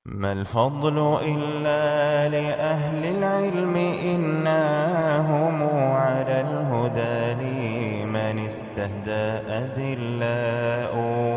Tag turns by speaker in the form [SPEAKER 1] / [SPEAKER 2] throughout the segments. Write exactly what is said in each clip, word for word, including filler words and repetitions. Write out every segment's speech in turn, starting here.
[SPEAKER 1] ما الفضل إلا لأهل العلم إنهم على الهدى لمن استهدى أذلاء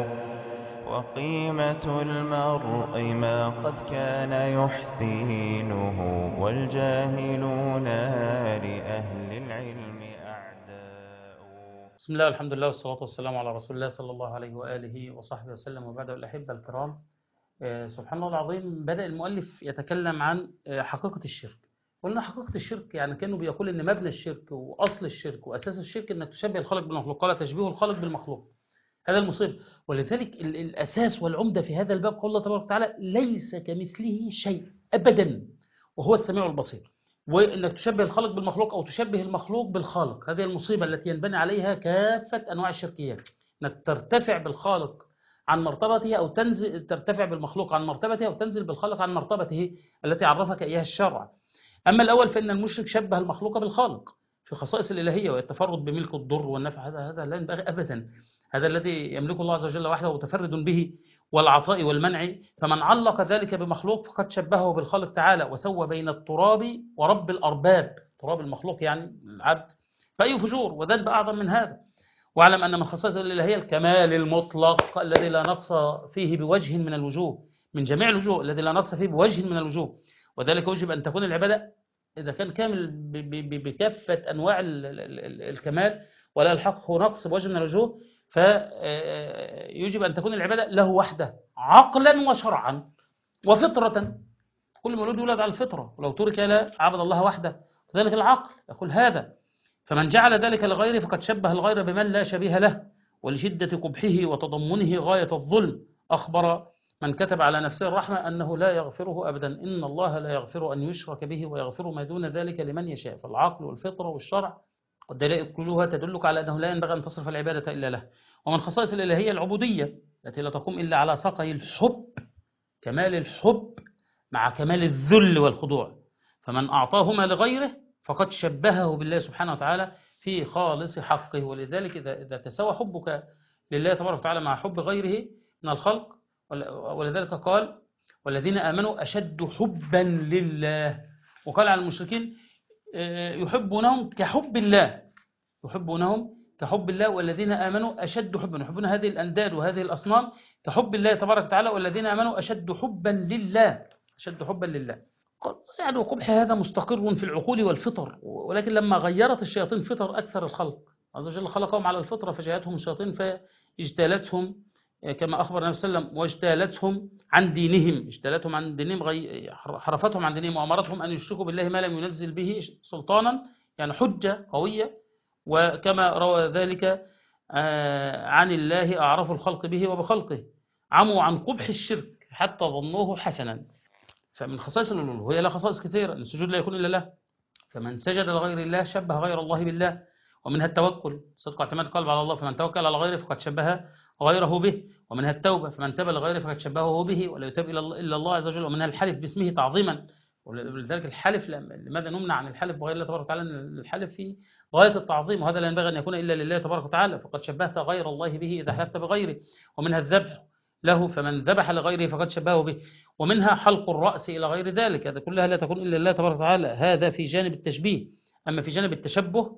[SPEAKER 1] وقيمة المرء ما قد كان يحسنه والجاهلون لأهل العلم أعداء.
[SPEAKER 2] بسم الله والحمد لله والصلاة والسلام على رسول الله صلى الله عليه وآله وصحبه وسلم، وبعد. الأحبة الكرام، آه، سبحان الله العظيم، بدأ المؤلف يتكلم عن آه، حقيقة الشرك. قلنا حقيقة الشرك يعني كأنه بيقول إن مبنى الشرك وأصل الشرك وأساس الشرك إنك تشبه الخالق بالمخلوق، قال تشبيه الخالق بالمخلوق. هذا المصيب، ولذلك ال- الأساس والعمدة في هذا الباب قول الله تبارك وتعالى: ليس كمثله شيء أبدا وهو السميع البصير. وإنك تشبه الخالق بالمخلوق أو تشبه المخلوق بالخالق، هذه المصيبة التي ينبني عليها كافة أنواع الشركيات. إنك ترتفع بالخالق عن مرتبته أو تنزل ترتفع بالمخلوق عن مرتبته أو تنزل بالخالق عن مرتبته التي عرفك إياها الشرع. أما الأول فإن المشرك شبه المخلوق بالخالق في خصائص الإلهية والتفرد بملك الضر والنفع، هذا هذا لا ينبغي أبدا. هذا الذي يملكه الله عز وجل وحده متفرد به، والعطاء والمنع. فمن علق ذلك بمخلوق فقد شبهه بالخالق تعالى وسوى بين التراب ورب الأرباب، تراب المخلوق يعني العبد، فأي فجور وذنب أعظم من هذا. واعلم أن من خصائص الإلهية الكمال المطلق الذي لا نقص فيه بوجه من الوجوه، من جميع الوجوه الذي لا نقص فيه بوجه من الوجوه. وذلك يجب أن تكون العبادة إذا كان كامل ب- ب- ب- بكافة أنواع ال- ال- ال- الكمال، ولا يلحقه نقص بوجه من الوجوه، فيجب أن تكون العبادة له وحده عقلا وشرعا وفطرة. كل مولود يولد على الفطرة، ولو ترك لا عبد الله وحده. كذلك العقل يقول هذا. فمن جعل ذلك لغيره فقد شبه الغير بمن لا شبيه له، ولشدة قبحه وتضمنه غاية الظلم. أخبر من كتب على نفسه الرحمة أنه لا يغفره أبدا، إن الله لا يغفر أن يشرك به ويغفر ما دون ذلك لمن يشاء. فالعقل والفطرة والشرع والدلائل كلها تدلك على أنه لا ينبغي أن تصرف العبادة إلا له. ومن خصائص الإلهية العبودية التي لا تقوم إلا على سقي الحب، كمال الحب مع كمال الذل والخضوع. فمن أعطاهما لغيره فقد شبهه بالله سبحانه وتعالى في خالص حقه. ولذلك إذا إذا تساوى حبك لله تبارك وتعالى مع حب غيره من الخلق، ولذلك قال: والذين آمنوا أشد حبا لله. وقال عن المشركين: آه، يحبونهم كحب الله، يحبونهم كحب الله والذين آمنوا أشد حبا، يحبون هذه الأنداد وهذه الأصنام كحب الله تبارك وتعالى، والذين آمنوا أشد حبا لله، أشد حبا لله. قال يعني وقبح هذا مستقر في العقول والفطر، ولكن لما غيرت الشياطين فطر أكثر الخلق عز وجل خلقهم على الفطرة فجاءتهم الشياطين فاجتالتهم، كما أخبر النبي صلى الله عليه وسلم، واجتالتهم عن دينهم، اجتالتهم عن دينهم، غي... حرفتهم عن دينهم وأمرتهم أن يشركوا بالله ما لم ينزل به سلطانا، يعني حجة قوية. وكما روى ذلك آه، عن الله أعرف الخلق به وبخلقه، عموا عن قبح الشرك حتى ظنوه حسنا. فمن خصائص الألوهية لها خصائص كثيرة، أن السجود لا يكون إلا له. فمن سجد لغير الله شبه غير الله بالله. ومنها التوكل، صدق اعتماد قلب على الله، فمن توكل على غيره فقد شبه غيره به. ومنها التوبة، فمن تاب لغيره فقد شبهه به ولا يتاب إلا الله عز وجل. ومنها الحلف باسمه تعظيما، ولذلك الحلف، لماذا نمنع عن الحلف بغير الله تبارك وتعالى؟ الحلف فيه غاية التعظيم، وهذا لا ينبغي أن يكون إلا لله تبارك وتعالى، فقد شبهت غير الله به إذا حلفت بغيره. ومنها الذبح له، فمن ذبح لغيره فقد شبهه به. ومنها حلق الرأس إلى غير ذلك، هذا كلها لا تكون إلا لله تبارك وتعالى، هذا في جانب التشبيه. أما في جانب التشبه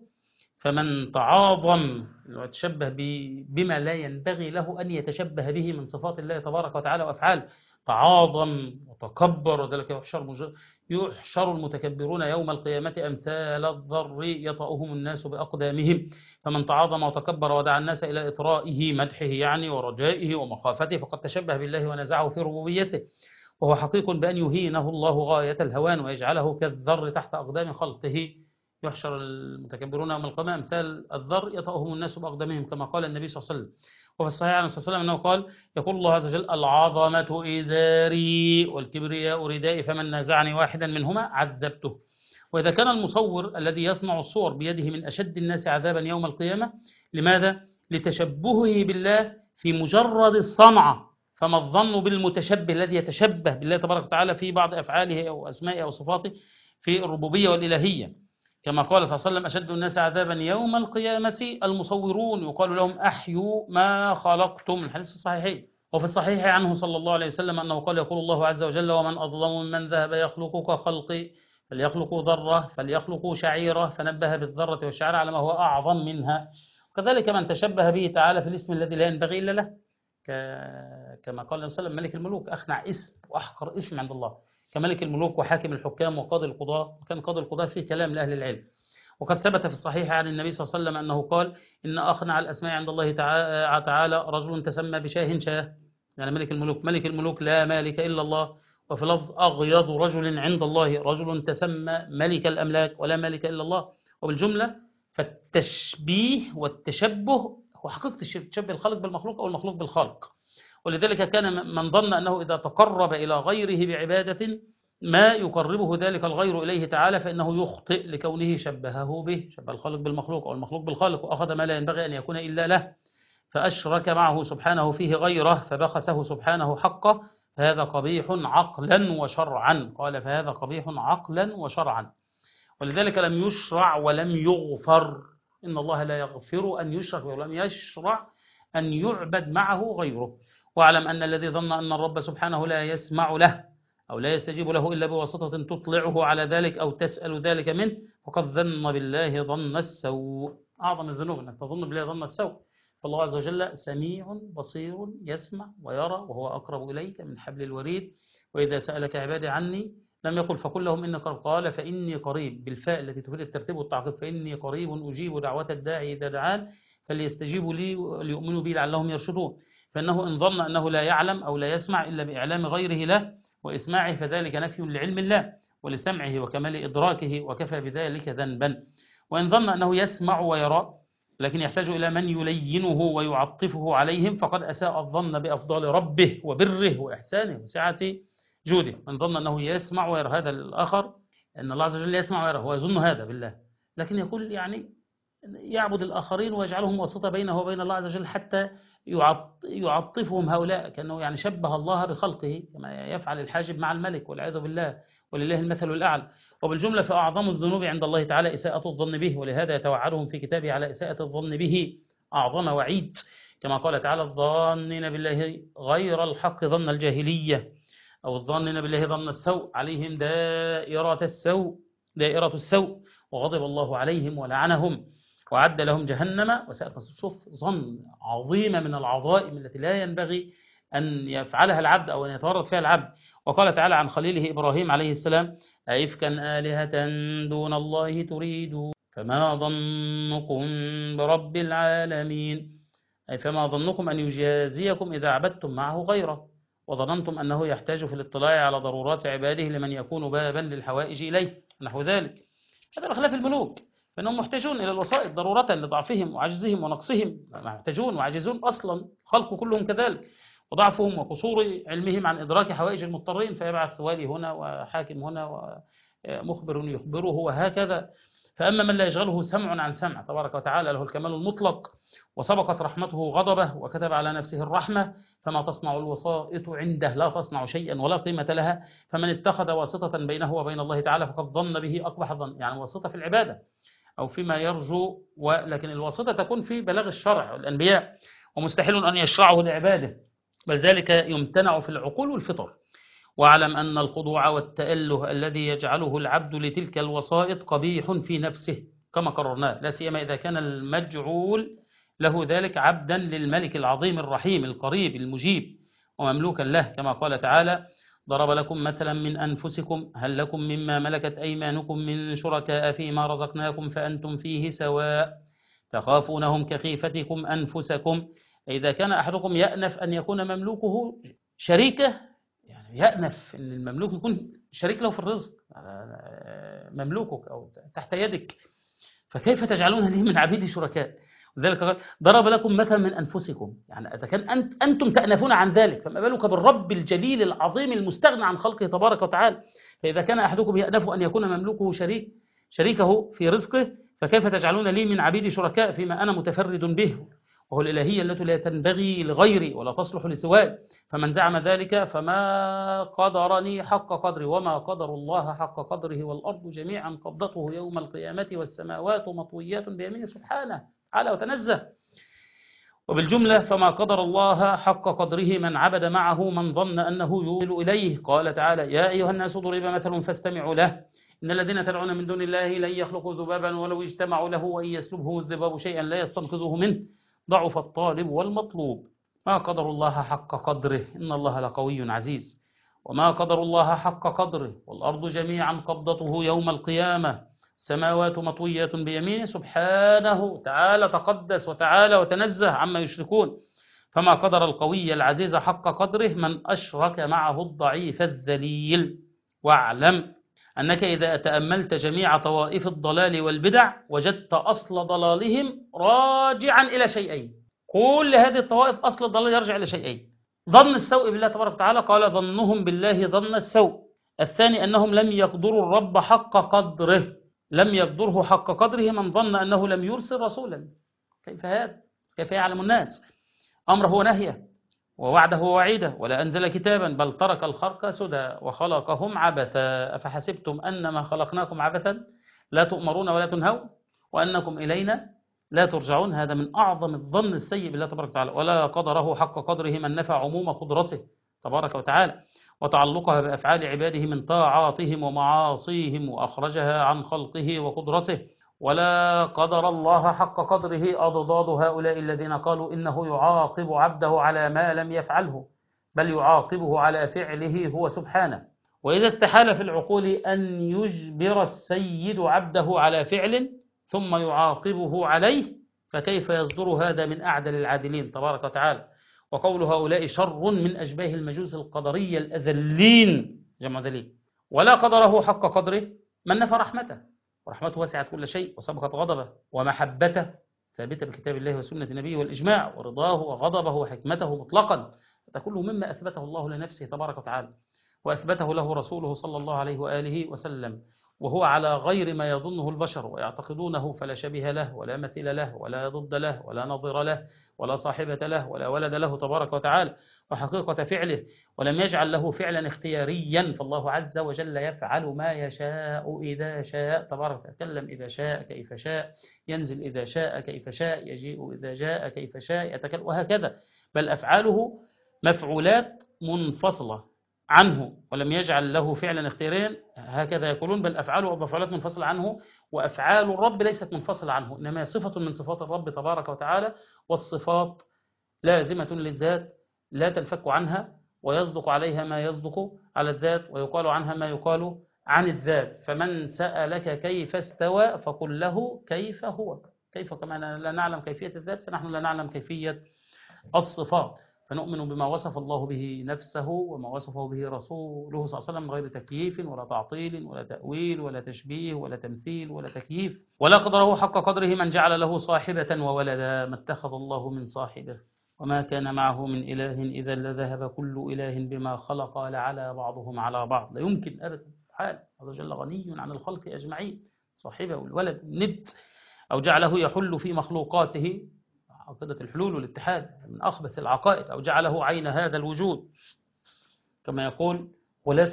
[SPEAKER 2] فمن تعاظم وتشبه بما لا ينبغي له أن يتشبه به من صفات الله تبارك وتعالى وأفعاله، تعاظم وتكبر، وذلك يحشر, مج... يحشر المتكبرون يوم القيامة أمثال الذر يطأهم الناس بأقدامهم. فمن تعاظم وتكبر ودعا الناس إلى إطرائه مدحه يعني ورجائه ومخافته فقد تشبه بالله ونزعه في ربوبيته، وهو حقيق بأن يهينه الله غاية الهوان ويجعله كالذر تحت أقدام خلقه. يحشر المتكبرون يوم القيامة أمثال الذر يطأهم الناس بأقدامهم، كما قال النبي صلى الله عليه وسلم. وفي الصحيح عن صلى الله عليه وسلم أنه قال: يقول الله عز وجل: العظمة إزاري والكبرياء ردائي، فمن نازعني واحدا منهما عذبته. وإذا كان المصور الذي يصنع الصور بيده من أشد الناس عذابا يوم القيامة، لماذا؟ لتشبهه بالله في مجرد الصنعة. فما الظن بالمتشبه الذي يتشبه بالله تبارك وتعالى في بعض أفعاله أو أسمائه أو صفاته في الربوبية والإلهية؟ كما قال صلى الله عليه وسلم: أشد الناس عذابا يوم القيامة المصورون، يقال لهم: أحيوا ما خلقتم، الحديث في الصحيحين. وفي الصحيح عنه صلى الله عليه وسلم أنه قال يقول الله عز وجل ومن أظلم ممن ذهب يخلق كخلقي فليخلقوا ذرة فليخلقوا شعيرة فنبه بالذرة والشعيرة على ما هو أعظم منها. وكذلك من تشبه به تعالى في الاسم الذي لا ينبغي إلا له، كما قال النبي صلى الله عليه وسلم ملك الملوك أخنع اسم وأحقر اسم عند الله، كملك الملوك وحاكم الحكام وقاضي القضاة، وكان قاضي القضاة فيه كلام لأهل العلم. وقد ثبت في الصحيح عن النبي صلى الله عليه وسلم أنه قال إن أخنع الأسماء عند الله تعالى رجل تسمى بشاه شاه، يعني ملك الملوك ملك الملوك لا مالك إلا الله. وفي لفظ أغيض رجل عند الله رجل تسمى ملك الأملاك ولا مالك إلا الله. وبالجملة فالتشبيه والتشبه هو حقيقة الشرك، تشبه الخالق بالمخلوق أو المخلوق بالخالق. ولذلك كان من ظن أنه إذا تقرب إلى غيره بعبادة ما يقربه ذلك الغير إليه تعالى فإنه يخطئ لكونه شبهه به، شبه الخالق بالمخلوق أو المخلوق بالخالق، وأخذ ما لا ينبغي أن يكون إلا له فأشرك معه سبحانه فيه غيره فبخسه سبحانه حقه، فهذا قبيح عقلا وشرعا. قال فهذا قبيح عقلا وشرعا. ولذلك لم يشرع ولم يغفر، إن الله لا يغفر أن يشرك ولم يشرع أن يعبد معه غيره. واعلم أن الذي ظن أن الرب سبحانه لا يسمع له أو لا يستجيب له إلا بواسطة تطلعه على ذلك أو تسأل ذلك منه فقد ظن بالله ظن السوء. أعظم الذنوب أنك تظن بالله ظن السوء. فالله عز وجل سميع بصير يسمع ويرى وهو أقرب إليك من حبل الوريد. وإذا سألك عبادي عني لم يقل فقل لهم إني قريب، قال فإني قريب بالفاء التي تفيد الترتيب والتعقيب، فإني قريب أجيب دعوة الداعي إذا دعان فليستجيبوا لي وليؤمنوا بي لعلهم يرشدون. فإنه إن ظن أنه لا يعلم أو لا يسمع إلا بإعلام غيره له وإسماعه فذلك نفي لعلم الله ولسمعه وكمال إدراكه وكفى بذلك ذنبا. وإن ظن أنه يسمع ويرى لكن يحتاج إلى من يلينه ويعطفه عليهم فقد أساء الظن بأفضال ربه وبره وإحسانه وسعة جوده. من ظن أنه يسمع ويرى هذا الآخر أن الله عز وجل يسمع ويرى هو يظن هذا بالله، لكن يقول يعني يعبد الآخرين ويجعلهم واسطة بينه وبين الله عز وجل حتى يعطفهم هؤلاء، كأنه يعني شبه الله بخلقه كما يفعل الحاجب مع الملك والعياذ بالله ولله المثل الأعلى. وبالجملة فأعظم الذنوب عند الله تعالى إساءة الظن به، ولهذا يتوعدهم في كتابه على إساءة الظن به أعظم وعيد كما قال تعالى الظانين بالله غير الحق ظن الجاهلية أو الظانين بالله ظن السوء عليهم دائرة السوء دائرة السوء وغضب الله عليهم ولعنهم وعد لهم جهنم وساءت مصيرا. شوف ظن عظيمة من العظائم التي لا ينبغي أن يفعلها العبد أو أن يتورط فيها العبد. وقال تعالى عن خليله إبراهيم عليه السلام أئفكا آلهة دون الله تريدون فما ظنكم برب العالمين، أي فما ظنكم أن يجازيكم إذا عبدتم معه غيره وظننتم أنه يحتاج في الاطلاع على ضرورات عباده لمن يكون بابا للحوائج إليه نحو ذلك. هذا بخلاف الملوك فإنهم محتاجون إلى الوسائط ضرورة لضعفهم وعجزهم ونقصهم، محتاجون وعاجزون أصلا خلق كلهم كذلك، وضعفهم وقصور علمهم عن إدراك حوائج المضطرين فيبعث والي هنا وحاكم هنا ومخبر يخبره وهكذا. فأما من لا يشغله سمع عن سمع تبارك وتعالى له الكمال المطلق وسبقت رحمته غضبه وكتب على نفسه الرحمة فما تصنع الوسائط عنده لا تصنع شيئا ولا قيمة لها. فمن اتخذ واسطة بينه وبين الله تعالى فقد ظن به أقبح ظن، يعني واسطة في العبادة أو فيما يرجو، ولكن الواسطة تكون في بلاغ الشرع والأنبياء ومستحيل أن يشرعه لعباده، بل ذلك يمتنع في العقول والفطر. واعلم أن الخضوع والتأله الذي يجعله العبد لتلك الوسائط قبيح في نفسه كما قررناه، لا سيما إذا كان المجعول له ذلك عبدا للملك العظيم الرحيم القريب المجيب ومملوكا له كما قال تعالى ضرب لكم مثلا من أنفسكم هل لكم مما ملكت أيمانكم من شركاء فيما رزقناكم فأنتم فيه سواء تخافونهم كخيفتكم أنفسكم. إذا كان أحدكم يأنف أن يكون مملوكه شريكه، يعني يأنف أن المملوك يكون شريك له في الرزق مملوكك أو تحت يدك، فكيف تجعلون لي من عبيد شركاء؟ وذلك قال ضرب لكم مثلا من أنفسكم، يعني إذا كان أنت أنتم تأنفون عن ذلك فما بالك بالرب الجليل العظيم المستغنى عن خلقه تبارك وتعالى. فإذا كان أحدكم يأنف أن يكون مملوكه شريك شريكه في رزقه فكيف تجعلون لي من عبيد شركاء فيما أنا متفرد به، وهو الإلهية التي لا تنبغي لغيري ولا تصلح لسواي. فمن زعم ذلك فما قدرني حق قدري وما قدر الله حق قدره والأرض جميعا قبضته يوم القيامة والسماوات مطويات بيمينه سبحانه تعالى وتنزه. وبالجملة فما قدر الله حق قدره من عبد معه من ظن أنه يوصل إليه. قال تعالى: يا أيها الناس ضرب مثل فاستمعوا له إن الذين تدعون من دون الله لن يخلقوا ذبابا ولو اجتمعوا له وإن يسلبهم الذباب شيئا لا يستنقذوه منه ضعف الطالب والمطلوب. ما قدر الله حق قدره إن الله لقوي عزيز. وما قدر الله حق قدره والأرض جميعا قبضته يوم القيامة السماوات مطويات بيمينه سبحانه تعالى تقدس وتعالى وتنزه عما يشركون. فما قدر القوي العزيز حق قدره من أشرك معه الضعيف الذليل. واعلم أنك إذا تأملت جميع طوائف الضلال والبدع وجدت أصل ضلالهم راجعا إلى شيئين. كل هذه الطوائف أصل الضلال يرجع إلى شيئين: ظن السوء بالله تبارك وتعالى، قال ظنهم بالله ظن السوء. الثاني أنهم لم يقدروا الرب حق قدره، لم يقدره حق قدره من ظن أنه لم يرسل رسولا. كيف هذا؟ كيف يعلم الناس؟ أمره ونهيه ووعده ووعيده، ولا أنزل كتابا بل ترك الخلق سدى وخلقهم عبثا أفحسبتم أنما خلقناكم عبثا لا تؤمرون ولا تنهون وأنكم إلينا لا ترجعون. هذا من أعظم الظن السيء بالله تبارك وتعالى. ولا قدره حق قدره من نفى عموم قدرته تبارك وتعالى وتعلقها بأفعال عباده من طاعاتهم ومعاصيهم وأخرجها عن خلقه وقدرته. ولا قدر الله حق قدره أضداد هؤلاء الذين قالوا إنه يعاقب عبده على ما لم يفعله، بل يعاقبه على فعله هو سبحانه. وإذا استحال في العقول أن يجبر السيد عبده على فعل ثم يعاقبه عليه، فكيف يصدر هذا من أعدل العادلين تبارك وتعالى؟ وقول هؤلاء شر من أشباه المجوس القدرية الأذلين جمع ذليل. ولا قدره حق قدره من نفى رحمته، ورحمته وسعت كل شيء وسبقت غضبه، ومحبته ثابتة بكتاب الله وسنة نبيه والإجماع، ورضاه وغضبه وحكمته مطلقا، هذا كله مما أثبته الله لنفسه تبارك وتعالى وأثبته له رسوله صلى الله عليه وآله وسلم، وهو على غير ما يظنه البشر ويعتقدونه، فلا شبيه له ولا مثيل له ولا ضد له ولا نظير له ولا صاحبة له ولا ولد له تبارك وتعالى. وحقيقة فعله ولم يجعل له فعلا اختياريا، فالله عز وجل يفعل ما يشاء إذا شاء تبارك وتعالى. يتكلم إذا شاء كيف شاء، ينزل إذا شاء كيف شاء، يجيء إذا جاء كيف شاء، يتكلم وهكذا. بل أفعاله مفعولات منفصلة عنه ولم يجعل له فعلا اختياريا هكذا يقولون، بل أفعاله مفعولات منفصلة عنه، وأفعال الرب ليست منفصلة عنه، إنما صفة من صفات الرب تبارك وتعالى. والصفات لازمة للذات لا تنفك عنها، ويصدق عليها ما يصدق على الذات، ويقال عنها ما يقال عن الذات. فمن سألك كيف استوى فقل له كيف هو. كيف كما لا نعلم كيفية الذات فنحن لا نعلم كيفية الصفات، فنؤمن بما وصف الله به نفسه وما وصفه به رسوله صلى الله عليه وسلم من غير تكييف ولا تعطيل ولا تأويل ولا تشبيه ولا تمثيل ولا تكييف. ولا قدره حق قدره من جعل له صاحبة وولدا ما اتخذ الله من صاحبه وما كان معه من إله إذا لذهب كل إله بما خلق لعلى بعضهم على بعض. لا يمكن أبدا حال، الله جل غني عن الخلق أجمعين، صاحبه والولد ند، أو جعله يحل في مخلوقاته، عقيدة الحلول والاتحاد من أخبث العقائد، أو جعله عين هذا الوجود كما يقول ولاة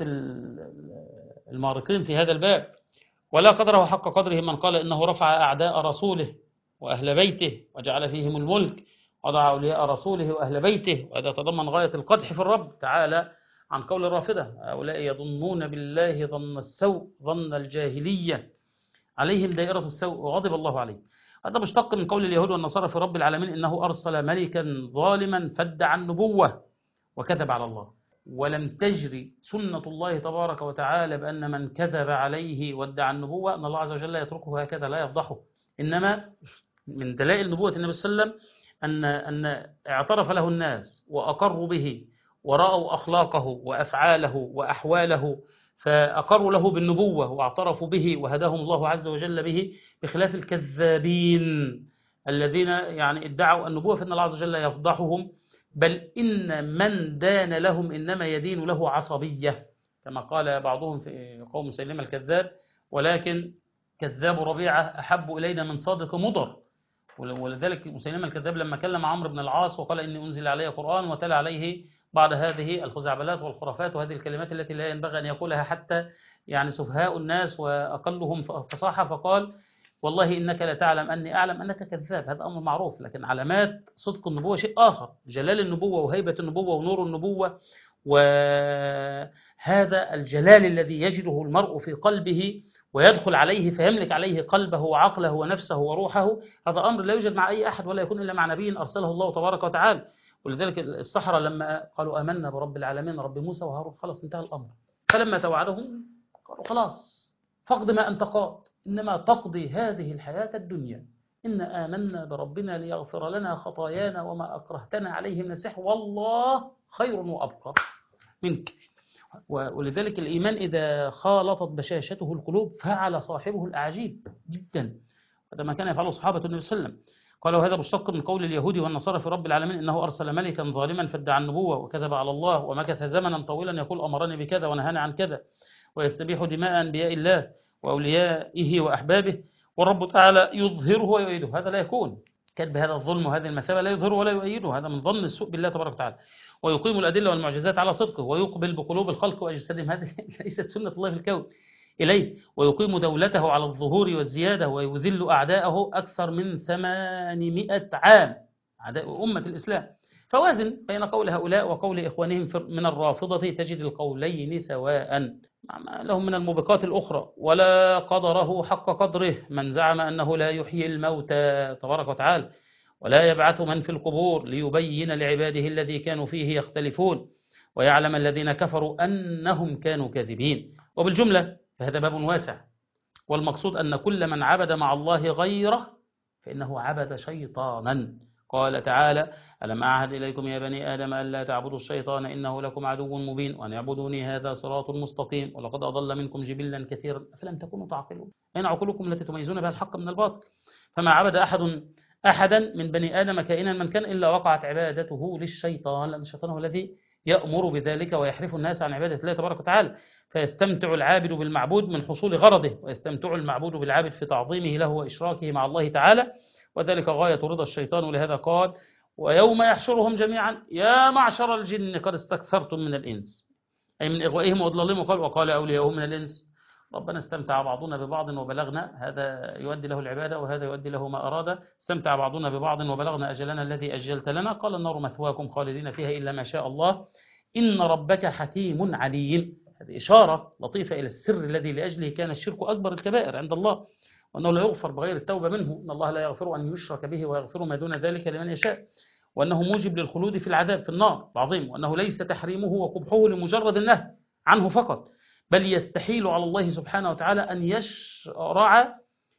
[SPEAKER 2] المارقين في هذا الباب. ولا قدره حق قدره من قال إنه رفع أعداء رسوله وأهل بيته وجعل فيهم الملك، وضع أولياء رسوله وأهل بيته، وهذا تضمن غاية القدح في الرب تعالى عن قول الرافضة: هؤلاء يظنون بالله ظن السوء ظن الجاهلية عليهم دائرة السوء وغضب الله عليه. هذا مشتق من قول اليهود والنصارى في رب العالمين إنه أرسل ملكا ظالما فادعى النبوة وكذب على الله. ولم تجري سنة الله تبارك وتعالى بأن من كذب عليه وادعى النبوة أن الله عز وجل يتركه هكذا لا يفضحه، إنما من دلائل نبوة النبي صلى الله عليه وسلم أن أن اعترف له الناس وأقروا به ورأوا أخلاقه وأفعاله وأحواله، فأقروا له بالنبوة واعترفوا به وهداهم الله عز وجل به، بخلاف الكذابين الذين يعني ادعوا النبوة فإن الله عز وجل يفضحهم، بل إن من دان لهم إنما يدين له عصبية، كما قال بعضهم في قوم مسيلمة الكذاب: ولكن كذاب ربيعة أحب إلينا من صادق مضر. ولذلك مسيلمة الكذاب لما كلم عمرو بن العاص وقال إني أنزل علي قرآن، وتلا عليه بعد هذه الخزعبلات والخرافات وهذه الكلمات التي لا ينبغي أن يقولها حتى يعني سفهاء الناس وأقلهم فصاحة، فقال والله إنك لا تعلم أني أعلم أنك كذاب، هذا أمر معروف. لكن علامات صدق النبوة شيء آخر، جلال النبوة وهيبة النبوة ونور النبوة، وهذا الجلال الذي يجده المرء في قلبه ويدخل عليه فيملك عليه قلبه وعقله ونفسه وروحه، هذا أمر لا يوجد مع أي أحد ولا يكون إلا مع نبي أرسله الله تبارك وتعالى. ولذلك السحرة لما قالوا آمنا برب العالمين رب موسى وهارون، خلاص انتهى الأمر. فلما توعدهم قالوا خلاص فاقض ما أنت قاض، إنما تقضي هذه الحياة الدنيا، إن آمنا بربنا ليغفر لنا خطايانا وما أكرهتنا عليه من السحر والله خير وأبقى منك. ولذلك الإيمان إذا خالطت بشاشته القلوب فعل صاحبه الأعجيب جدا، هذا ما كان يفعله صحابة النبي صلى الله عليه وسلم. قالوا هذا مشتق من قول اليهود والنصارى في رب العالمين إنه أرسل ملكا ظالما فادعى النبوة وكذب على الله ومكث زمنا طويلا يقول أمرني بكذا ونهاني عن كذا، ويستبيح دماء أنبياء الله وأوليائه وأحبابه، والرب تعالى يظهره ويؤيده. هذا لا يكون كذب، هذا الظلم وهذه المثابة لا يظهره ولا يؤيده، هذا من ظن السوء بالله تبارك وتعالى. ويقيم الأدلة والمعجزات على صدقه ويقبل بقلوب الخلق وأجسادهم، هذه ليست سنة الله في الكون إليه. ويقيم دولته على الظهور والزيادة ويذل أعداءه أكثر من ثمانمائة عام، أعداء أمة الإسلام. فوازن بين قول هؤلاء وقول إخوانهم من الرافضة تجد القولين سواء، لهم من الموبقات الأخرى. ولا قدره حق قدره من زعم أنه لا يحيي الموتى تبارك وتعالى ولا يبعث من في القبور ليبين لعباده الذي كانوا فيه يختلفون ويعلم الذين كفروا أنهم كانوا كاذبين. وبالجملة فهذا باب واسع، والمقصود أن كل من عبد مع الله غيره فإنه عبد شيطانا. قال تعالى ألم أعهد إليكم يا بني آدم ألا تعبدوا الشيطان إنه لكم عدو مبين وأن اعبدوني هذا صراط مستقيم ولقد أضل منكم جبلا كثيرا أفلم تكونوا تعقلون، أين عقولكم التي تميزون بها الحق من الباطل؟ فما عبد أحد أحدا من بني آدم كائنا من كان إلا وقعت عبادته للشيطان، لأن الشيطان هو الذي يأمر بذلك ويحرف الناس عن عبادة الله تبارك وتعالى. فيستمتع العابد بالمعبود من حصول غرضه، ويستمتع المعبود بالعابد في تعظيمه له وإشراكه مع الله تعالى، وذلك غاية رضا الشيطان. ولهذا قال ويوم يحشرهم جميعا يا معشر الجن قد استكثرتم من الإنس، أي من إغوائهم وإضلالهم. وقال وقال أولياؤهم من الإنس ربنا استمتع بعضنا ببعض وبلغنا، هذا يؤدي له العبادة وهذا يؤدي له ما أراد، استمتع بعضنا ببعض وبلغنا أجلنا الذي أجلت لنا، قال النار مثواكم خالدين فيها إلا ما شاء الله إن ربك حكيم عليم. هذه إشارة لطيفة إلى السر الذي لأجله كان الشرك أكبر الكبائر عند الله، وأنه لا يغفر بغير التوبة منه، إن الله لا يغفر أن يشرك به ويغفر ما دون ذلك لمن يشاء، وأنه موجب للخلود في العذاب في النار العظيم، وأنه ليس تحريمه وقبحه لمجرد النهي عنه فقط، بل يستحيل على الله سبحانه وتعالى أن يشرع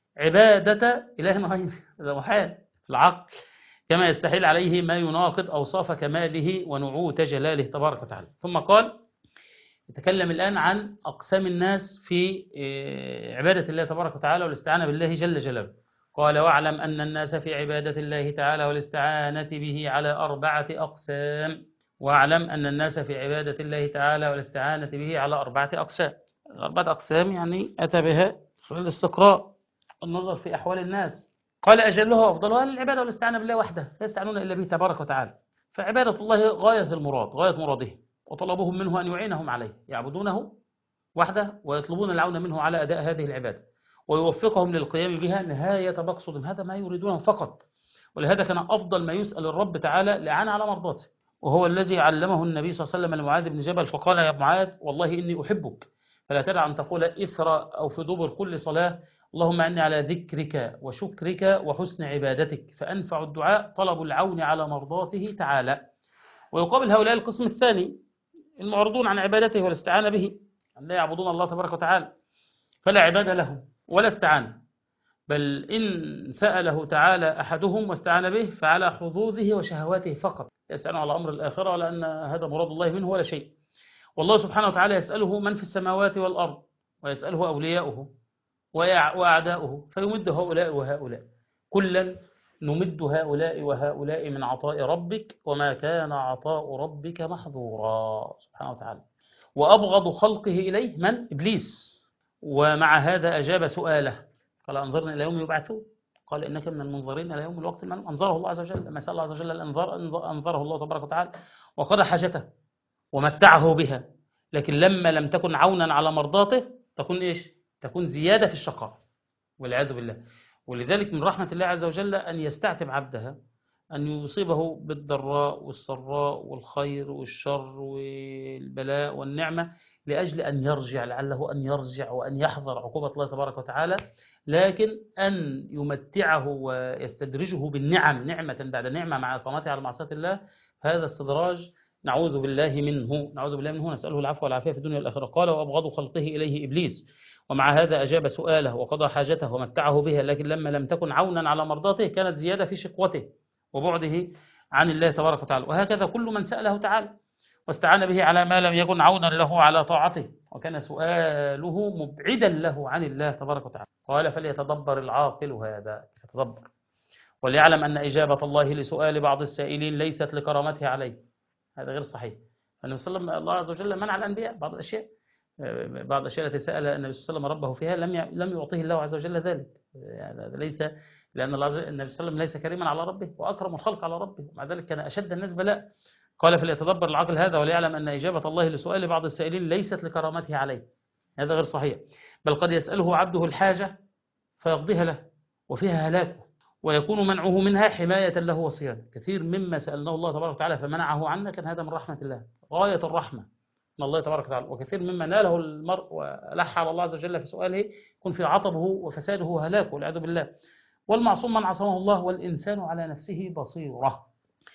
[SPEAKER 2] عبادة إله غيره، هذا محال في العقل، كما يستحيل عليه ما يناقض أوصاف كماله ونعوت جلاله تبارك وتعالى. ثم قال يتكلم الآن عن أقسام الناس في عبادة الله تبارك وتعالى والاستعانة بالله جل جلاله. قال واعلم أن الناس في عبادة الله تعالى والاستعانة به على أربعة أقسام. واعلم أن الناس في عبادة الله تعالى والاستعانة به على أربعة أقسام. أربعة أقسام يعني أتى بها خلال الاستقراء النظر في أحوال الناس. قال أجلها وأفضلها العبادة والاستعانة بالله وحده لا يستعانون إلا به تبارك وتعالى، فعبادة الله غاية المراد غاية مراده، وطلبهم منه أن يعينهم عليه، يعبدونه وحده ويطلبون العون منه على أداء هذه العبادة، ويوفقهم للقيام بها نهاية مقصودهم، هذا ما يريدونه فقط. ولهذا كان أفضل ما يسأل الرب تعالى الإعانة على مرضاته، وهو الذي علمه النبي صلى الله عليه وسلم لمعاذ بن جبل فقال يا معاذ والله إني أحبك فلا تدع أن تقول إثر أو في دبر كل صلاة اللهم أعني على ذكرك وشكرك وحسن عبادتك، فأنفع الدعاء طلب العون على مرضاته تعالى. ويقابل هؤلاء القسم الثاني المعرضون عن عبادته والاستعانة به، أن لا يعبدون الله تبارك وتعالى فلا عبادة لهم ولا استعانة، بل إن سأله تعالى أحدهم واستعان به فعلى حظوظه وشهواته فقط، يسأل على أمر الآخرة لأن هذا مراد الله منه ولا شيء. والله سبحانه وتعالى يسأله من في السماوات والأرض، ويسأله أولياؤه وأعداؤه، فيمد هؤلاء وهؤلاء، كلا نمد هؤلاء وهؤلاء من عطاء ربك وما كان عطاء ربك محظورا سبحانه وتعالى. وأبغض خلقه إليه من؟ إبليس، ومع هذا أجاب سؤاله قال أنظرنا إلى يوم يبعثون، قال إنك من المنظرين إلى يوم الوقت المعلوم، أنظره الله عز وجل، لما سأل الله عز وجل الأنظار أنظره الله تبارك وتعالى وقضى حاجته ومتعه بها، لكن لما لم تكن عونا على مرضاته تكون إيش؟ تكون زيادة في الشقاء والعياذ بالله. ولذلك من رحمة الله عز وجل أن يستعتب عبدها، أن يصيبه بالضراء والسراء والخير والشر والبلاء والنعمة لأجل أن يرجع، لعله أن يرجع وأن يحذر عقوبة الله تبارك وتعالى، لكن أن يمتعه ويستدرجه بالنعم نعمة بعد نعمة مع إقامته على معصية الله، هذا استدراج نعوذ بالله منه، نعوذ بالله منه، نسأله العفو والعافية في الدنيا والآخرة. قال وأبغض خلقه إليه إبليس، ومع هذا أجاب سؤاله وقضى حاجته ومتعه بها، لكن لما لم تكن عونا على مرضاته كانت زيادة في شقوته وبعده عن الله تبارك وتعالى. وهكذا كل من سأله تعالى واستعان به على ما لم يكن عونا له على طاعته، وكان سؤاله مبعدا له عن الله تبارك وتعالى. قال فليتدبر العاقل هذا، يتدبر وليعلم أن إجابة الله لسؤال بعض السائلين ليست لكرامته عليه، هذا غير صحيح. النبي صلى الله عليه وسلم الله عز وجل منع الأنبياء بعض الأشياء، بعض الأشياء التي سأل النبي صلى الله عليه وسلم ربه فيها لم لم يعطيه الله عز وجل ذلك، يعني ليس لأن الله عز وجل النبي صلى الله عليه وسلم ليس كريما على ربه وأكرم الخلق على ربه، ومع ذلك كان أشد الناس بلاء. قال فليتدبر العقل هذا وليعلم أن إجابة الله لسؤال بعض السائلين ليست لكرامته عليه، هذا غير صحيح، بل قد يسأله عبده الحاجة فيقضيها له وفيها هلاكه، ويكون منعه منها حماية له وصيانة. كثير مما سألناه الله تبارك وتعالى فمنعه عنا كان هذا من رحمة الله، غاية الرحمة من الله تبارك وتعالى. وكثير مما ناله المرء ولح على الله عز وجل في سؤاله يكون في عطبه وفساده هلاكه والعياذ بالله. والمعصوم من عصمه الله، والإنسان على نفسه بصيرة.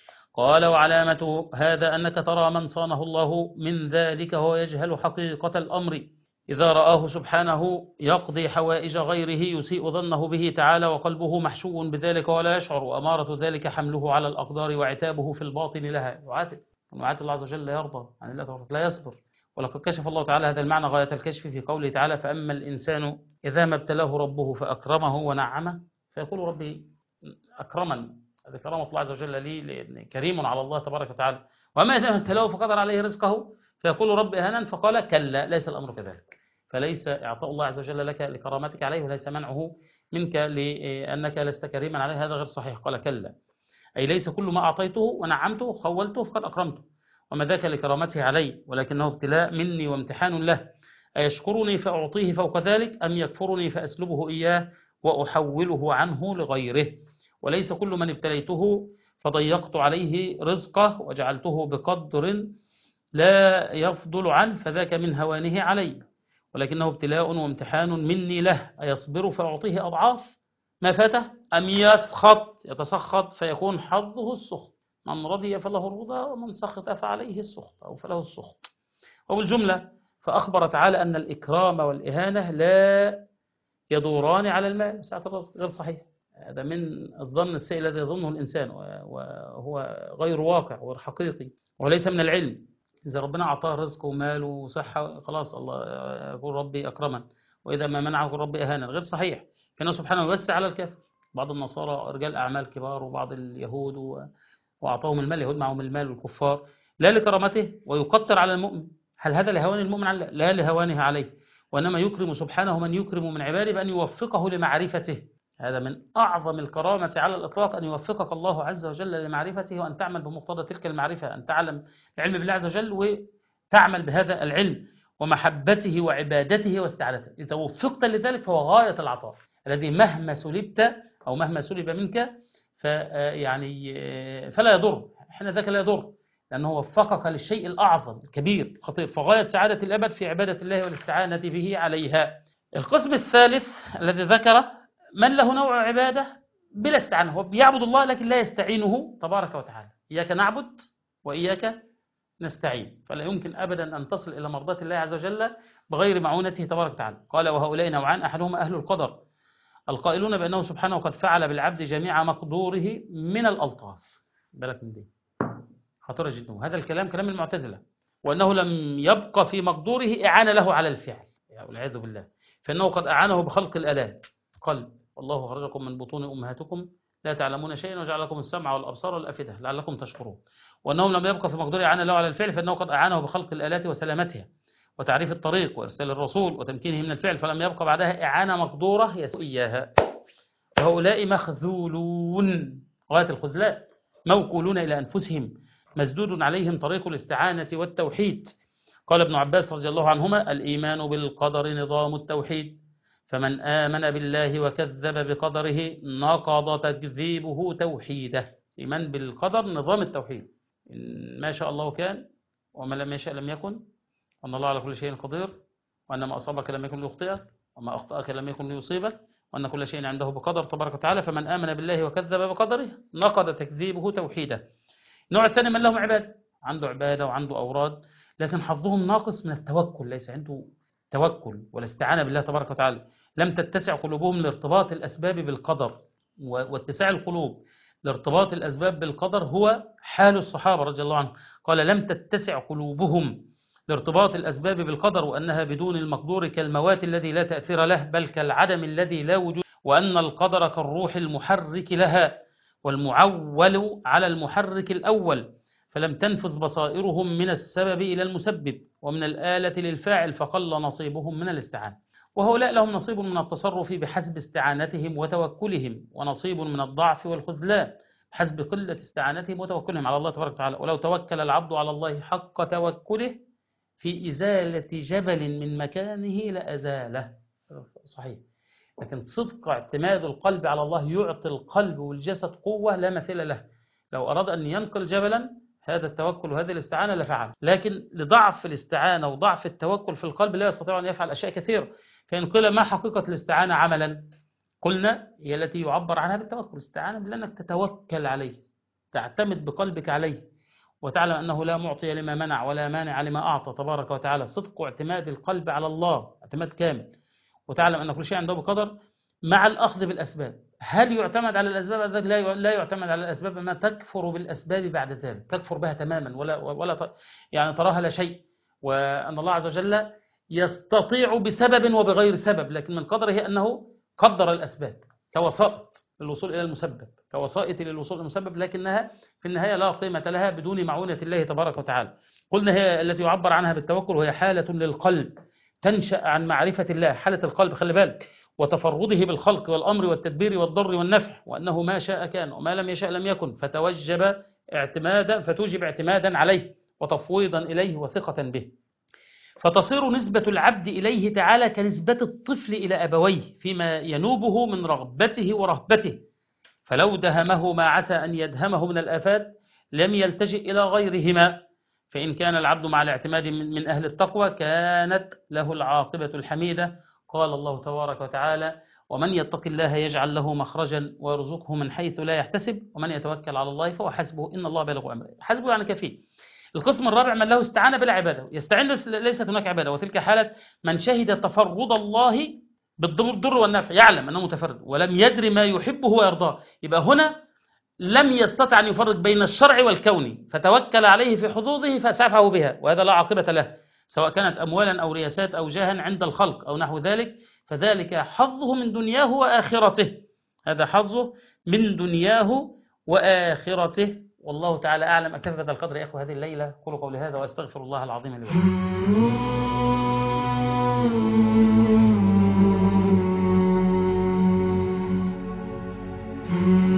[SPEAKER 2] قال وعلامة هذا أنك ترى من صانه الله من ذلك هو يجهل حقيقة الأمر، إذا رآه سبحانه يقضي حوائج غيره يسيء ظنه به تعالى وقلبه محشو بذلك ولا يشعر، وأمارة ذلك حمله على الأقدار وعتابه في الباطن لها، يعاتب ويعاتب الله عز وجل لا يرضى عن الله، لا يصبر. ولقد كشف الله تعالى هذا المعنى غاية الكشف في قوله تعالى فأما الإنسان إذا ما ابتلاه ربه فأكرمه ونعمه فيقول ربي أكرمن، هذا كرامة الله عز وجل لي لأن كريم على الله تبارك وتعالى. وما إذا ما ابتلاه فقدر عليه رزقه فيقول ربي أهنا، فقال كلا ليس الأمر كذلك، فليس إعطاء الله عز وجل لك لكرامتك عليه وليس منعه منك لأنك لست كريما عليه، هذا غير صحيح. قال كلا أي ليس كل ما أعطيته ونعمته خولته فقد أكرمته، وما ذاك لكرامته علي، ولكنه ابتلاء مني وامتحان له، أيشكرني فأعطيه فوق ذلك أم يكفرني فأسلبه إياه وأحوله عنه لغيره. وليس كل من ابتليته فضيقت عليه رزقه وجعلته بقدر لا يفضل عنه فذاك من هوانه علي، ولكنه ابتلاء وامتحان مني له، أيصبر فأعطيه أضعاف ما فاته أم يسخط يتسخط فيكون حظه السخط، من رضي فله الرضا ومن سخط فعليه السخط أو فله السخط. وبالجملة فأخبر تعالى أن الإكرام والإهانة لا يدوران على المال ساعة الرزق، غير صحيح، هذا من الظن السيء الذي يظنه الإنسان وهو غير واقع وغير حقيقي وليس من العلم. إذا ربنا أعطاه رزق ومال وصحة خلاص الله يقول ربي أكرمن، وإذا ما منعه يقول ربي أهانا، غير صحيح. كان سبحانه يوسع على الكافر، بعض النصارى رجال أعمال كبار وبعض اليهود وأعطاهم المال، اليهود معهم المال والكفار لا لكرامته، ويقطر على المؤمن. هل هذا لهوان المؤمن؟ لا لهوانه عليه، وإنما يكرم سبحانه من يكرم من عباده بأن يوفقه لمعرفته، هذا من أعظم الكرامة على الإطلاق، أن يوفقك الله عز وجل لمعرفته وأن تعمل بمقتضى تلك المعرفة، أن تعلم العلم بالله عز وجل وتعمل بهذا العلم ومحبته وعبادته واستعانته. إذا وفقت لذلك فهو غاية العطاء الذي مهما سلبت أو مهما سلب منك فيعني فلا يضر، حين ذاك لا يضر، لأنه وفقك للشيء الأعظم الكبير الخطير، فغاية سعادة الأبد في عبادة الله والاستعانة به عليها. القسم الثالث الذي ذكره من له نوع عبادة بلا استعانة، هو بيعبد الله لكن لا يستعينه تبارك وتعالى، إياك نعبد وإياك نستعين، فلا يمكن أبدا أن تصل إلى مرضاة الله عز وجل بغير معونته تبارك وتعالى. قال وهؤلاء نوعان، أحدهما أهل القدر القائلون بأنه سبحانه قد فعل بالعبد جميع مقدوره من الألطاف، بالك من دي خطيرة جدا، وهذا الكلام كلام المعتزلة، وأنه لم يبقى في مقدوره إعانة له على الفعل والعياذ بالله، فإنه قد أعانه بخلق الآلات قلب، والله خرجكم من بطون أمهاتكم لا تعلمون شيئا وجعل لكم السمع والأبصار والأفئدة لعلكم تشكرون. وأنهم لم يبقى في مقدور إعانة له على الفعل، فإنه قد أعانه بخلق الآلات وسلامتها وتعريف الطريق وإرسال الرسول وتمكينه من الفعل، فلم يبقى بعدها إعانة مقدورة يسوء إياها. وهؤلاء مخذولون غاية الخذلان، موكولون إلى أنفسهم، مسدود عليهم طريق الاستعانة والتوحيد. قال ابن عباس رضي الله عنهما الإيمان بالقدر نظام التوحيد، فمن آمن بالله وكذب بقدره نقض تكذيبه توحيده. إيمان بالقدر نظام التوحيد، إن ما شاء الله كان وما لم يشاء لم يكن، وأن الله على كل شيء قدير، وأن ما أصابك لم يكن ليخطئك، وما أخطأك لم يكن ليصيبك، وأن كل شيء عنده بقدر تبارك وتعالى. فمن آمن بالله وكذب بقدره نقض تكذيبه توحيده. النوع الثاني من لهم عبادة، عنده عبادة وعنده أوراد، لكن حظهم ناقص من التوكل، ليس عنده توكل ولا استعانة بالله تبارك وتعالى. لم تتسع قلوبهم لارتباط الأسباب بالقدر، واتساع القلوب لارتباط الأسباب بالقدر هو حال الصحابة رضي الله عنهم. قال لم تتسع قلوبهم لارتباط الأسباب بالقدر، وأنها بدون المقدور كالموات الذي لا تأثير له، بل كالعدم الذي لا وجود، وأن القدر كالروح المحرك لها والمعول على المحرك الأول، فلم تنفذ بصائرهم من السبب إلى المسبب ومن الآلة للفاعل، فقل نصيبهم من الاستعانة. وهؤلاء لهم نصيب من التصرف بحسب استعانتهم وتوكلهم، ونصيب من الضعف والخذلان بحسب قلة استعانتهم وتوكلهم على الله تبارك وتعالى. ولو توكل العبد على الله حق توكله في إزالة جبل من مكانه لأزاله. صحيح، لكن صدق اعتماد القلب على الله يعطي القلب والجسد قوة لا مثيل له. لو أراد أن ينقل جبلا هذا التوكل وهذه الاستعانة لفعل، لكن لضعف الاستعانة وضعف التوكل في القلب لا يستطيع أن يفعل أشياء كثيرة. فإن قيل ما حقيقة الاستعانة عملا، قلنا هي التي يعبر عنها بالتوكل. الاستعانة بأنك تتوكل عليه، تعتمد بقلبك عليه، وتعلم أنه لا معطي لما منع ولا مانع لما أعطى تبارك وتعالى. صدق اعتماد القلب على الله اعتماد كامل، وتعلم أن كل شيء عنده بقدر مع الأخذ بالأسباب. هل يعتمد على الأسباب؟ لا يعتمد على الأسباب، ما تكفر بالأسباب بعد ذلك، تكفر بها تماما ولا ولا يعني تراها لا شيء. وأن الله عز وجل يستطيع بسبب وبغير سبب، لكن من قدره أنه قدر الأسباب كوسائط للوصول إلى المسبب، كوسائط للوصول إلى المسبب، لكنها في النهاية لا قيمة لها بدون معونة الله تبارك وتعالى. قلنا هي التي يعبر عنها بالتوكل، وهي حالة للقلب تنشأ عن معرفة الله، حالة القلب خلي بالك، وتفرده بالخلق والأمر والتدبير والضر والنفع، وأنه ما شاء كان وما لم يشاء لم يكن، فتوجب اعتمادا فتوجب اعتمادا عليه وتفويضا إليه وثقة به. فتصير نسبة العبد إليه تعالى كنسبة الطفل إلى أبويه فيما ينوبه من رغبته ورهبته، فلو دهمه ما عسى أن يدهمه من الآفات لم يلتجئ إلى غيرهما. فإن كان العبد مع الاعتماد من أهل التقوى كانت له العاقبة الحميدة. قال الله تبارك وتعالى: ومن يتق الله يجعل له مخرجا ويرزقه من حيث لا يحتسب ومن يتوكل على الله فهو حسبه إن الله بالغ أمره. حسبه يعني كفيه. القسم الرابع من له استعانة بلا عبادة، يستعين ليست هناك عبادة، وتلك حالة من شهد تفرد الله بالضر والنفع، يعلم أنه متفرد ولم يدري ما يحبه ويرضاه. يبقى هنا لم يستطع أن يفرق بين الشرع والكون، فتوكل عليه في حظوظه فأسعفه بها، وهذا لا عاقبة له، سواء كانت أموالا أو رياسات أو جاها عند الخلق أو نحو ذلك، فذلك حظه من دنياه وآخرته. هذا حظه من دنياه وآخرته. والله تعالى أعلم. أكتفي بهذا القدر يا أخوة هذه الليلة. قولوا قولي هذا وأستغفر الله العظيم لي ولكم.